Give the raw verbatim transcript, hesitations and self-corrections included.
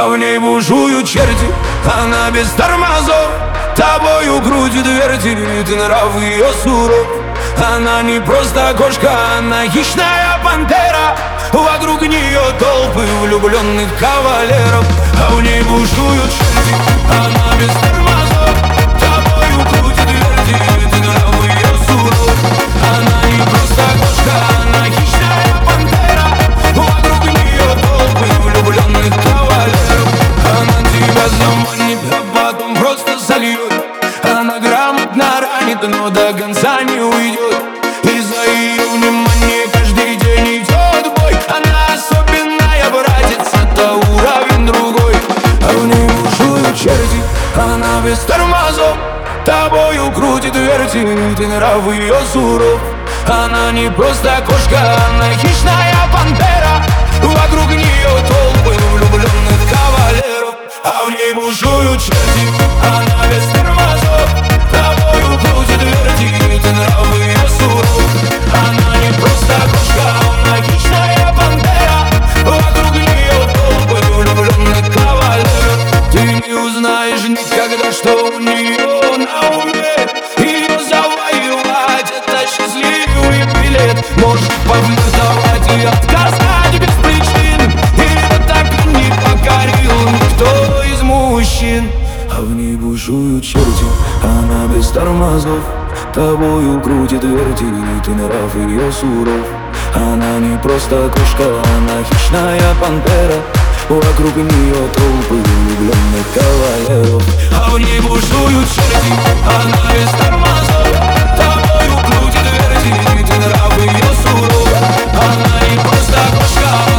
а в ней бушуют черти. Она без тормозов тобою крутит вертит, нрав ее суров. Она не просто кошка, она хищная пантера. Вокруг нее толпы влюбленных кавалеров, а в ней бушуют черти. Она без тормозов тобою крутит вертит, нрав ее суров. Она не просто кошка, она хищная пантера. Вокруг нее толпы влюбленных кавалеров. Она тебя заманит, а потом просто сольет. Она грамотно ранит, но до конца не уйдет. Из-за ее внимания каждый день идет бой. Она особенная, братец, это уровень другой. А в ней бушуют черти, она без тормозов тобою крутит вертит, и нрав ее суров. Она не просто кошка, она хищная пантера. Вокруг нее толпы влюбленных кавалеров, а в ней бушуют черти. Она без тормозов тобою крутит вертит, и нрав ее суров. Она не просто кошка, она хищная пантера. Вокруг нее толпы влюбленных кавалеров. Ты не узнаешь никогда, что у нее на уме. Ее завоевать — это счастливый билет. Может пофлиртовать и отказать без причин. Ее так и не покорил никто из мужчин. А в ней бушуют черти, она без тормозов тобою крутит вертит, и нрав ее суров. Она не просто кошка, она хищная пантера. Вокруг нее толпы влюбленных кавалеров, а в ней бушуют черти. Она без тормозов тобою крутит вертит, и нрав ее суров. Она не просто кошка,